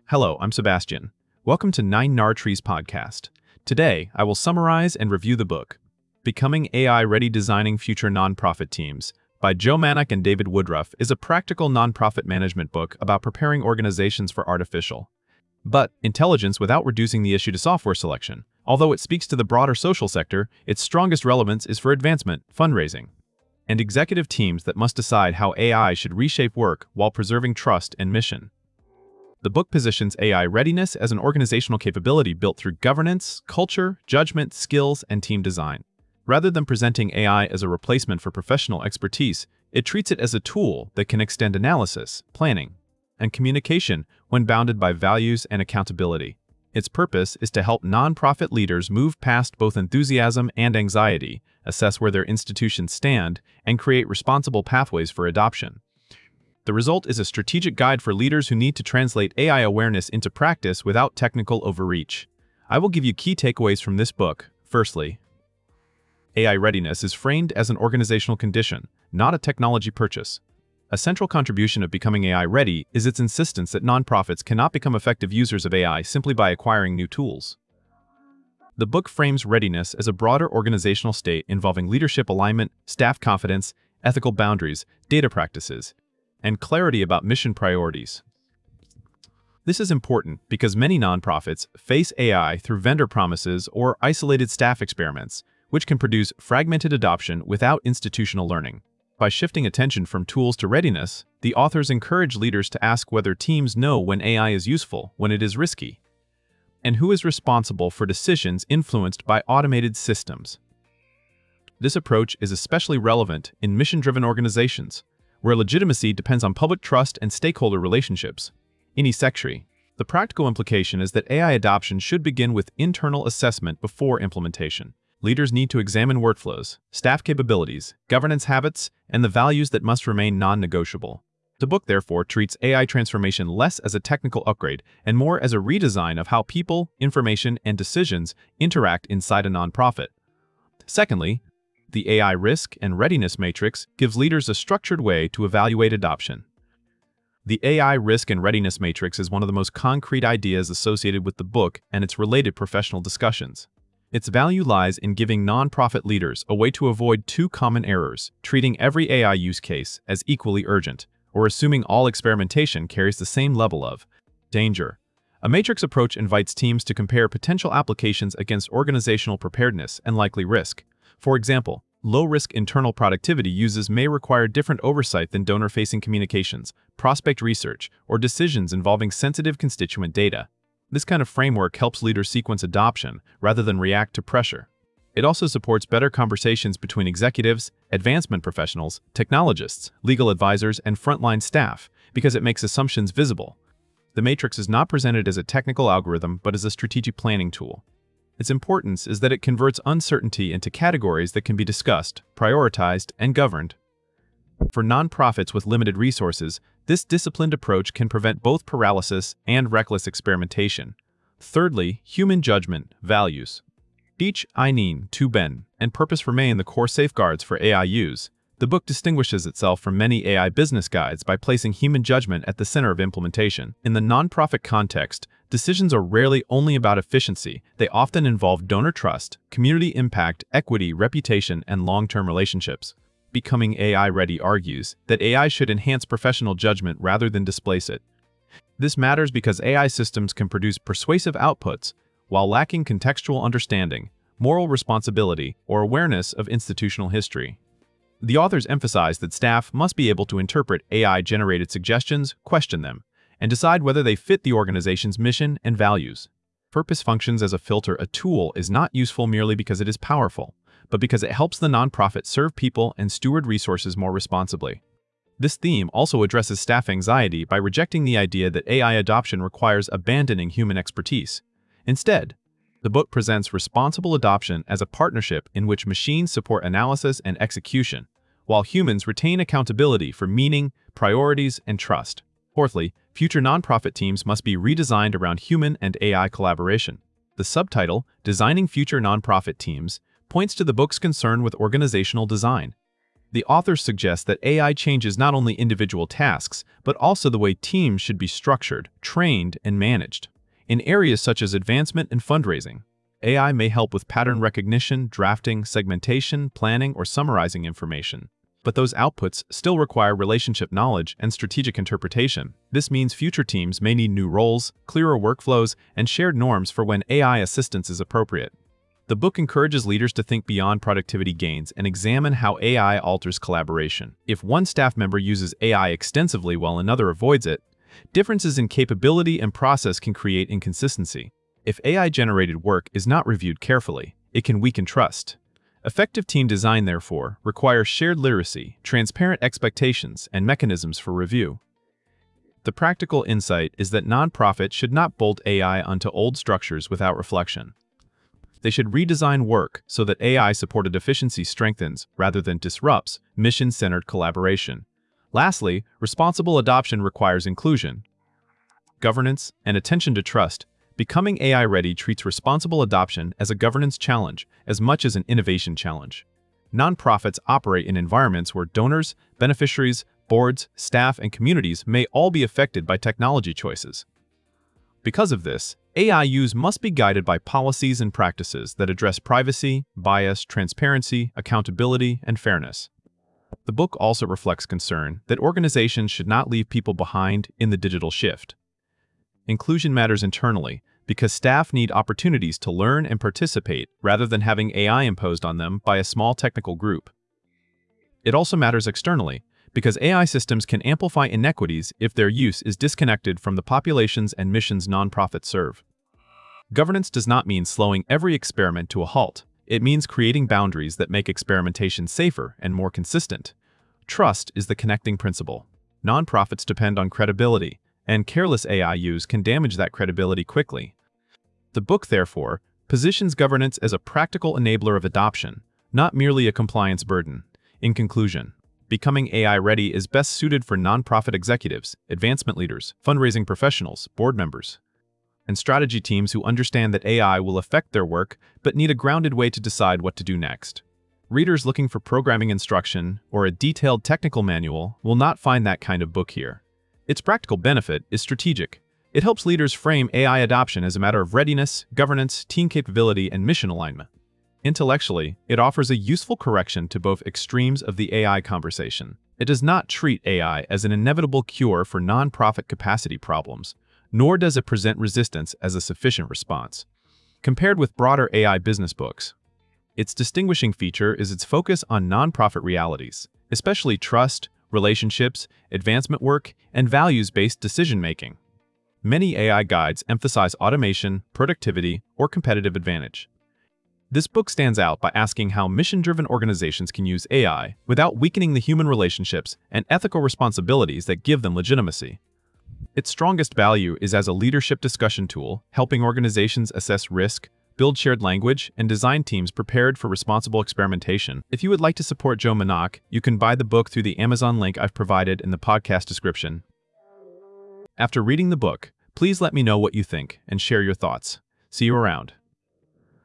Hello, I'm Sebastian. Welcome to 9nar-Trees podcast. Today, I will summarize and review the book, Becoming AI-Ready Designing Future Nonprofit Teams, by Joe Mannock and David Woodruff, is a practical nonprofit management book about preparing organizations for artificial but intelligence without reducing the issue to software selection. Although it speaks to the broader social sector, its strongest relevance is for advancement, fundraising, and executive teams that must decide how AI should reshape work while preserving trust and mission. The book positions AI readiness as an organizational capability built through governance, culture, judgment, skills, and team design. Rather than presenting AI as a replacement for professional expertise, it treats it as a tool that can extend analysis, planning, and communication when bounded by values and accountability. Its purpose is to help nonprofit leaders move past both enthusiasm and anxiety, assess where their institutions stand, and create responsible pathways for adoption. The result is a strategic guide for leaders who need to translate AI awareness into practice without technical overreach. I will give you key takeaways from this book. Firstly, AI readiness is framed as an organizational condition, not a technology purchase. A central contribution of becoming AI ready is its insistence that nonprofits cannot become effective users of AI simply by acquiring new tools. The book frames readiness as a broader organizational state involving leadership alignment, staff confidence, ethical boundaries, data practices, and clarity about mission priorities. This is important because many nonprofits face AI through vendor promises or isolated staff experiments, which can produce fragmented adoption without institutional learning. By shifting attention from tools to readiness, the authors encourage leaders to ask whether teams know when AI is useful, when it is risky, and who is responsible for decisions influenced by automated systems. This approach is especially relevant in mission-driven organizations, where legitimacy depends on public trust and stakeholder relationships. In eSecretary, the practical implication is that AI adoption should begin with internal assessment before implementation. Leaders need to examine workflows, staff capabilities, governance habits, and the values that must remain non-negotiable. The book, therefore, treats AI transformation less as a technical upgrade and more as a redesign of how people, information, and decisions interact inside a nonprofit. Secondly, the AI Risk and Readiness Matrix gives leaders a structured way to evaluate adoption. The AI Risk and Readiness Matrix is one of the most concrete ideas associated with the book and its related professional discussions. Its value lies in giving nonprofit leaders a way to avoid two common errors: treating every AI use case as equally urgent, or assuming all experimentation carries the same level of danger. A matrix approach invites teams to compare potential applications against organizational preparedness and likely risk. For example, low-risk internal productivity uses may require different oversight than donor-facing communications, prospect research, or decisions involving sensitive constituent data. This kind of framework helps leaders sequence adoption rather than react to pressure. It also supports better conversations between executives, advancement professionals, technologists, legal advisors, and frontline staff because it makes assumptions visible. The matrix is not presented as a technical algorithm but as a strategic planning tool. Its importance is that it converts uncertainty into categories that can be discussed, prioritized, and governed. For nonprofits with limited resources, this disciplined approach can prevent both paralysis and reckless experimentation. Thirdly, human judgment, values. Each Eileen, to Ben, and purpose remain the core safeguards for AI use. The book distinguishes itself from many AI business guides by placing human judgment at the center of implementation. In the nonprofit context, decisions are rarely only about efficiency. They often involve donor trust, community impact, equity, reputation, and long-term relationships. Becoming AI Ready argues that AI should enhance professional judgment rather than displace it. This matters because AI systems can produce persuasive outputs while lacking contextual understanding, moral responsibility, or awareness of institutional history. The authors emphasize that staff must be able to interpret AI-generated suggestions, question them, and decide whether they fit the organization's mission and values. Purpose functions as a filter. A tool is not useful merely because it is powerful, but because it helps the nonprofit serve people and steward resources more responsibly. This theme also addresses staff anxiety by rejecting the idea that AI adoption requires abandoning human expertise. Instead, the book presents responsible adoption as a partnership in which machines support analysis and execution, while humans retain accountability for meaning, priorities, and trust. Fourthly, future nonprofit teams must be redesigned around human and AI collaboration. The subtitle, Designing Future Nonprofit Teams, points to the book's concern with organizational design. The authors suggest that AI changes not only individual tasks, but also the way teams should be structured, trained, and managed. In areas such as advancement and fundraising, AI may help with pattern recognition, drafting, segmentation, planning, or summarizing information. But those outputs still require relationship knowledge and strategic interpretation. This means future teams may need new roles, clearer workflows, and shared norms for when AI assistance is appropriate. The book encourages leaders to think beyond productivity gains and examine how AI alters collaboration. If one staff member uses AI extensively while another avoids it, differences in capability and process can create inconsistency. If AI-generated work is not reviewed carefully, it can weaken trust. Effective team design, therefore, requires shared literacy, transparent expectations, and mechanisms for review. The practical insight is that nonprofits should not bolt AI onto old structures without reflection. They should redesign work so that AI-supported efficiency strengthens, rather than disrupts, mission-centered collaboration. Lastly, responsible adoption requires inclusion, governance, and attention to trust. Becoming AI-ready treats responsible adoption as a governance challenge as much as an innovation challenge. Nonprofits operate in environments where donors, beneficiaries, boards, staff, and communities may all be affected by technology choices. Because of this, AI use must be guided by policies and practices that address privacy, bias, transparency, accountability, and fairness. The book also reflects concern that organizations should not leave people behind in the digital shift. Inclusion matters internally because staff need opportunities to learn and participate rather than having AI imposed on them by a small technical group. It also matters externally because AI systems can amplify inequities if their use is disconnected from the populations and missions nonprofits serve. Governance does not mean slowing every experiment to a halt. It means creating boundaries that make experimentation safer and more consistent. Trust is the connecting principle. Nonprofits depend on credibility, and careless AI use can damage that credibility quickly. The book, therefore, positions governance as a practical enabler of adoption, not merely a compliance burden. In conclusion, becoming AI-ready is best suited for nonprofit executives, advancement leaders, fundraising professionals, board members, and strategy teams who understand that AI will affect their work but need a grounded way to decide what to do next. Readers looking for programming instruction or a detailed technical manual will not find that kind of book here. Its practical benefit is strategic. It helps leaders frame AI adoption as a matter of readiness, governance, team capability, and mission alignment. Intellectually, it offers a useful correction to both extremes of the AI conversation. It does not treat AI as an inevitable cure for nonprofit capacity problems, nor does it present resistance as a sufficient response. Compared with broader AI business books, its distinguishing feature is its focus on nonprofit realities, especially trust, relationships, advancement work, and values-based decision-making. Many AI guides emphasize automation, productivity, or competitive advantage. This book stands out by asking how mission-driven organizations can use AI without weakening the human relationships and ethical responsibilities that give them legitimacy. Its strongest value is as a leadership discussion tool, helping organizations assess risk, build shared language, and design teams prepared for responsible experimentation. If you would like to support Joe Menach, you can buy the book through the Amazon link I've provided in the podcast description. After reading the book, please let me know what you think and share your thoughts. See you around.